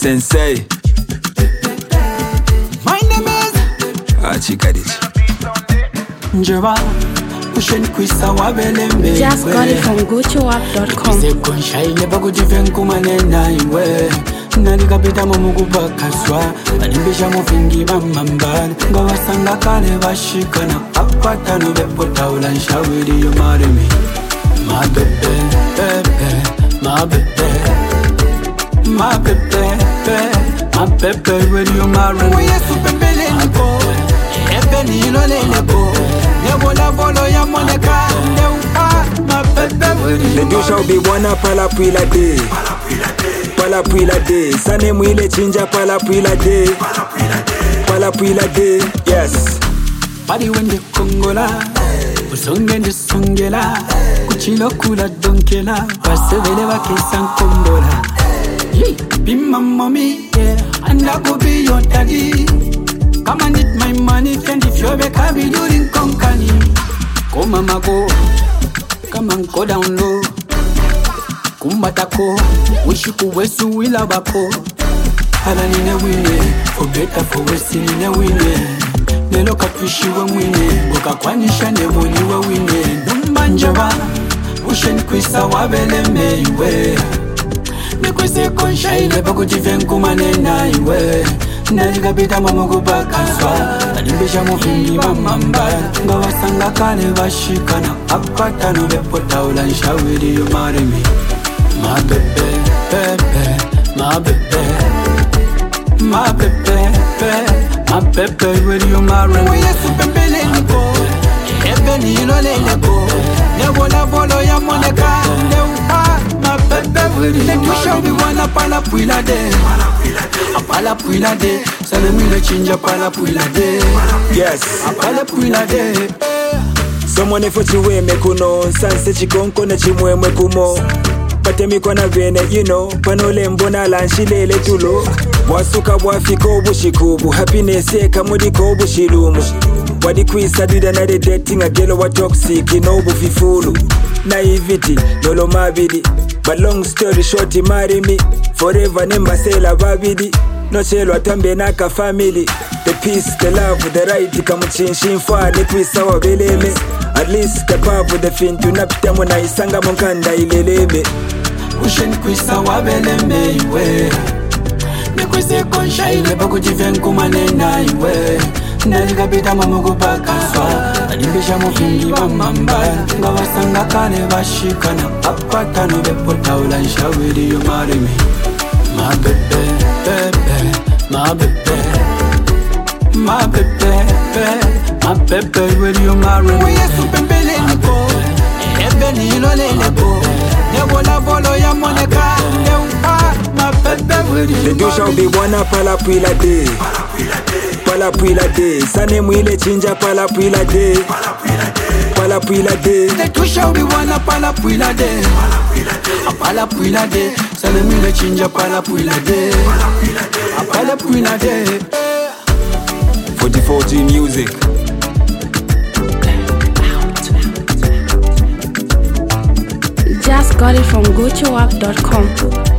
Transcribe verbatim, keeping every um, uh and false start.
Sensei. My name is Achikadichi. Njeva. Just got it from Gucci Wap dot com. Nalikapita mumukubakaswa balimbisha mufingi bamambala ngawasanga kale bashikana apatano bepotawula nshawiri yo maremi my bebe bebe my bebe my bebe my bebe where you marry me yesu pembele niko ebe nilo lelebo nebola bolo ya moneka neuka my bebe where you the do shall be one pala pila day pala pila day sane mwile chinja pala pila day pala pila day yes bali wende kongola usonge ndisongela kuchilo kula donkela basevele bakisa kongola be my mommy yeah and I go be your daddy come and need my money and if you be kabi during konkani go mama go come and go down low kumbatako wishiku wesu wila bako hala nine wine for better for worse nine wine nelo kapishi wa mwine boka kwanisha neboni wa wine numbanjaba ushen kwisa wabele meiwe nekwese konsha ile bako jifenku manena iwe nalikapita mamuku bakaswa alimbisha mufingi mamamba ngawasanga kale bashikana apatano bepotawula nshawiri yo maremi my bebe, bebe, my bebe, my bebe, bebe, my bebe, where you marry me? Yesu pembele niko, ebe nilo lelebo, nebola bolo ya moneka, neuka, my bebe, where you marry me? Shall be one pala puila de, pala puila de, sale mile chinja pala puila de, yes, pala puila de. Someone for chiwe mekuno, sanse chikonko na chimwe mwekumo. Patemiko na vene, you know, panole mbona lanshilele tulo. Wasuka wafika obushikubu, happiness eka mudiko obushilumu. Wadi kwisa dida na de dating a gelo wa toxic, inobu fifulu. Naivety, lolo mabidi. But long story short, he marry me. Forever nemba sela babidi. No chelo atambe naka family. The peace, the love, the right, kamuchinshin fa, ne kwisa wa beleme. At least the path with the fin to napita muna isanga monkanda ileleme. Ushen kwisa wabele meiwe nekwese konsha ile bako jifenku manena iwe nalikapita mamuku bakaswa alimbisha mufingi mamamba ngawasanga kale bashikana apatano bepotawula nshawiri yo maremi my bebe bebe my bebe my bebe bebe my bebe where you marry me yesu pembele niko ebe nilo lelebo nebola bolo ya moneka neuka my bebe where you the do shall be one pala puila day pala puila day sane mwile chinja pala puila day pala puila day the do shall be one pala puila day pala puila day sane mwile chinja pala puila day pala puila day forty forty music. Just got it from Gucci Wap dot com.